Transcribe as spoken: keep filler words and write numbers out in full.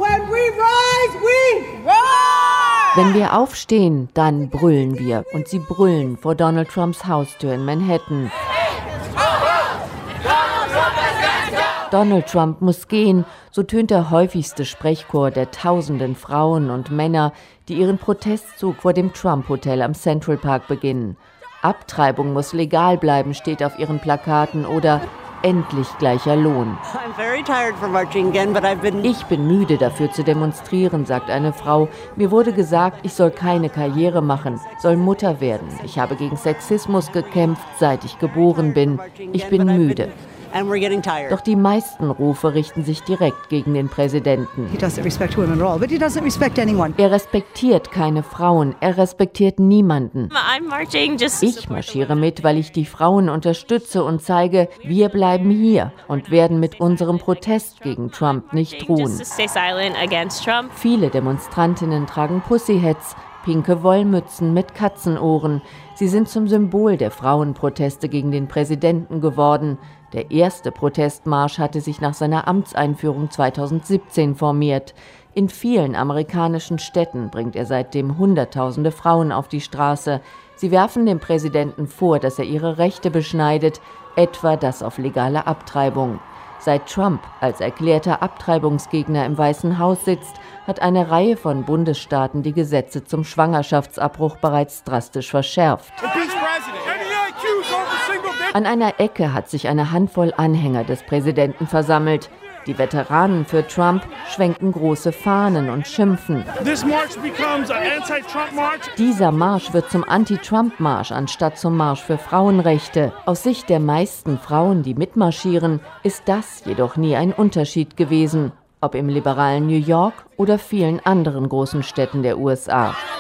When we rise, we roar! Wenn wir aufstehen, dann brüllen wir. Und sie brüllen vor Donald Trumps Haustür in Manhattan. Donald Trump muss gehen, so tönt der häufigste Sprechchor der tausenden Frauen und Männer, die ihren Protestzug vor dem Trump-Hotel am Central Park beginnen. Abtreibung muss legal bleiben, steht auf ihren Plakaten, oder endlich gleicher Lohn. Ich bin müde, dafür zu demonstrieren, sagt eine Frau. Mir wurde gesagt, ich soll keine Karriere machen, soll Mutter werden. Ich habe gegen Sexismus gekämpft, seit ich geboren bin. Ich bin müde. Doch die meisten Rufe richten sich direkt gegen den Präsidenten. Er respektiert keine Frauen, er respektiert niemanden. Ich marschiere mit, weil ich die Frauen unterstütze und zeige, wir bleiben hier und werden mit unserem Protest gegen Trump nicht ruhen. Viele Demonstrantinnen tragen Pussyhats, pinke Wollmützen mit Katzenohren. Sie sind zum Symbol der Frauenproteste gegen den Präsidenten geworden. Der erste Protestmarsch hatte sich nach seiner Amtseinführung zweitausendsiebzehn formiert. In vielen amerikanischen Städten bringt er seitdem Hunderttausende Frauen auf die Straße. Sie werfen dem Präsidenten vor, dass er ihre Rechte beschneidet, etwa das auf legale Abtreibung. Seit Trump als erklärter Abtreibungsgegner im Weißen Haus sitzt, hat eine Reihe von Bundesstaaten die Gesetze zum Schwangerschaftsabbruch bereits drastisch verschärft. An einer Ecke hat sich eine Handvoll Anhänger des Präsidenten versammelt. Die Veteranen für Trump schwenken große Fahnen und schimpfen. Dieser Marsch wird zum Anti-Trump-Marsch anstatt zum Marsch für Frauenrechte. Aus Sicht der meisten Frauen, die mitmarschieren, ist das jedoch nie ein Unterschied gewesen, ob im liberalen New York oder vielen anderen großen Städten der U S A.